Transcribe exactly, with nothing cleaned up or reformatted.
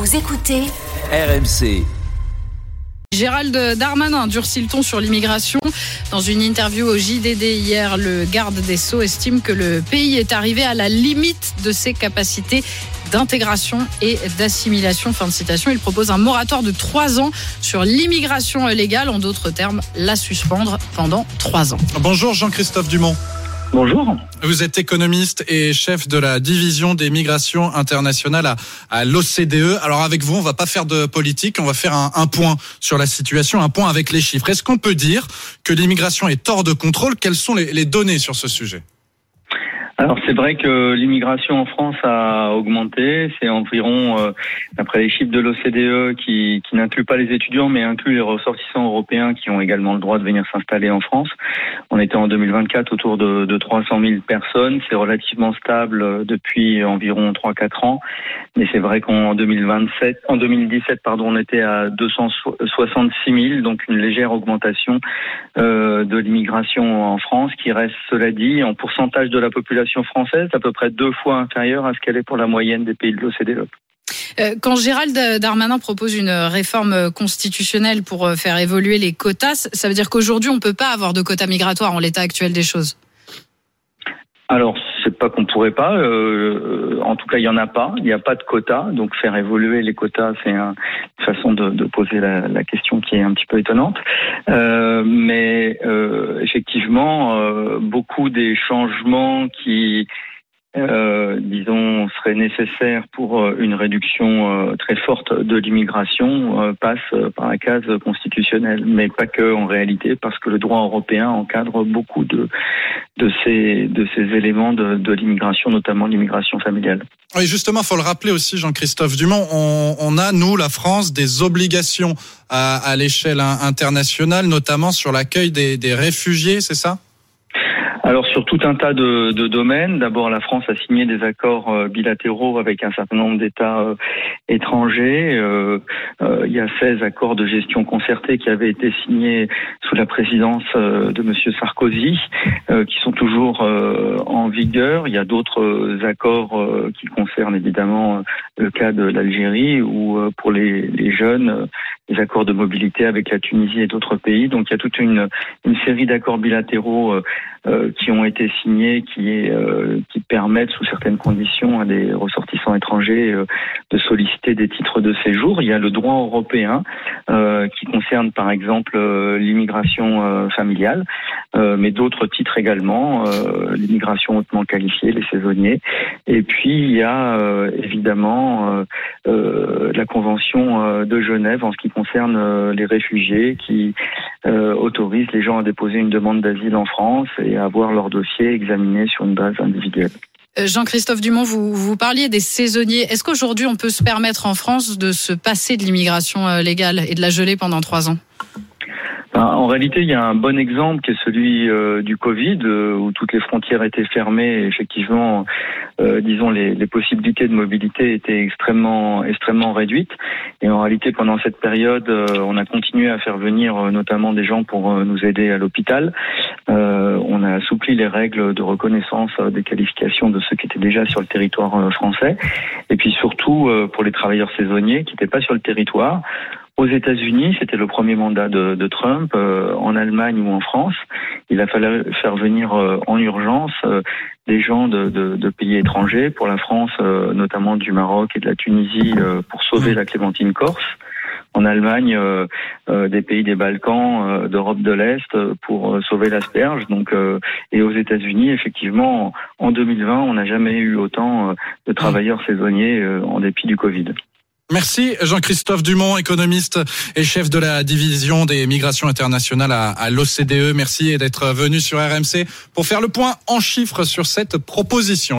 Vous écoutez R M C. Gérald Darmanin durcit le ton sur l'immigration. Dans une interview au J D D hier, le garde des Sceaux estime que le pays est arrivé à la limite de ses capacités d'intégration et d'assimilation. Fin de citation. Il propose un moratoire de trois ans sur l'immigration légale. En d'autres termes, la suspendre pendant trois ans. Bonjour Jean-Christophe Dumont. Bonjour. Vous êtes économiste et chef de la division des migrations internationales à, à l'O C D E. Alors avec vous, on va pas faire de politique, on va faire un, un point sur la situation, un point avec les chiffres. Est-ce qu'on peut dire que l'immigration est hors de contrôle ? Quelles sont les, les données sur ce sujet ? Alors c'est vrai que l'immigration en France a augmenté, c'est environ, euh, d'après les chiffres de l'O C D E, qui, qui n'inclut pas les étudiants mais inclut les ressortissants européens qui ont également le droit de venir s'installer en France. On était en deux mille vingt-quatre autour de, de trois cent mille personnes, c'est relativement stable depuis environ trois à quatre ans, mais c'est vrai qu'en deux mille vingt-sept, en deux mille dix-sept, pardon, on était à deux cent soixante-six mille, donc une légère augmentation euh, de l'immigration en France, qui reste, cela dit, en pourcentage de la population française, à peu près deux fois inférieure à ce qu'elle est pour la moyenne des pays de l'O C D E. Quand Gérald Darmanin propose une réforme constitutionnelle pour faire évoluer les quotas, ça veut dire qu'aujourd'hui on ne peut pas avoir de quotas migratoires en l'état actuel des choses? Alors, c'est pas qu'on pourrait pas. Euh, en tout cas, il y en a pas. Il n'y a pas de quotas. Donc, faire évoluer les quotas, c'est un, une façon de, de poser la, la question qui est un petit peu étonnante. Euh, mais euh, effectivement, euh, beaucoup des changements qui Euh, disons, serait nécessaire pour une réduction euh, très forte de l'immigration euh, passe par la case constitutionnelle, mais pas que en réalité, parce que le droit européen encadre beaucoup de de ces de ces éléments de, de l'immigration, notamment l'immigration familiale. Oui, justement, faut le rappeler aussi, Jean-Christophe Dumont, on, on a, nous, la France, des obligations à, à l'échelle internationale, notamment sur l'accueil des, des réfugiés, c'est ça ? Alors sur tout un tas de, de domaines, d'abord la France a signé des accords euh, bilatéraux avec un certain nombre d'États euh, étrangers. Euh, euh, il y a seize accords de gestion concertée qui avaient été signés sous la présidence euh, de Monsieur Sarkozy, euh, qui sont toujours euh, en vigueur. Il y a d'autres accords euh, qui concernent évidemment le cas de l'Algérie ou euh, pour les, les jeunes, euh, les accords de mobilité avec la Tunisie et d'autres pays. Donc il y a toute une, une série d'accords bilatéraux euh, euh, qui ont été signés, qui, est, euh, qui permettent sous certaines conditions à des ressortissants étrangers euh, de solliciter des titres de séjour. Il y a le droit européen euh, qui concerne par exemple euh, l'immigration euh, familiale, euh, mais d'autres titres également, euh, l'immigration hautement qualifiée, les saisonniers. Et puis il y a euh, évidemment euh, euh, la Convention euh, de Genève en ce qui concerne euh, les réfugiés, qui euh, autorise les gens à déposer une demande d'asile en France et à avoir leur dossier examiné sur une base individuelle. Jean-Christophe Dumont, vous, vous parliez des saisonniers. Est-ce qu'aujourd'hui on peut se permettre en France de se passer de l'immigration légale et de la geler pendant trois ans ? En réalité, il y a un bon exemple qui est celui euh, du Covid, euh, où toutes les frontières étaient fermées. Et effectivement, euh, disons, les, les possibilités de mobilité étaient extrêmement, extrêmement réduites. Et en réalité, pendant cette période, euh, on a continué à faire venir euh, notamment des gens pour euh, nous aider à l'hôpital. Euh, on a assoupli les règles de reconnaissance euh, des qualifications de ceux qui étaient déjà sur le territoire euh, français. Et puis surtout, euh, pour les travailleurs saisonniers qui n'étaient pas sur le territoire. Aux États-Unis, c'était le premier mandat de, de Trump. Euh, en Allemagne ou en France, il a fallu faire venir euh, en urgence euh, des gens de, de, de pays étrangers. Pour la France, euh, notamment du Maroc et de la Tunisie, euh, pour sauver la clémentine corse. En Allemagne, euh, euh, des pays des Balkans, euh, d'Europe de l'Est, euh, pour euh, sauver l'asperge. Donc, euh, et aux États-Unis, effectivement, en deux mille vingt, on n'a jamais eu autant euh, de travailleurs saisonniers euh, en dépit du Covid. Merci Jean-Christophe Dumont, économiste et chef de la division des migrations internationales à, à l'O C D E. Merci d'être venu sur R M C pour faire le point en chiffres sur cette proposition.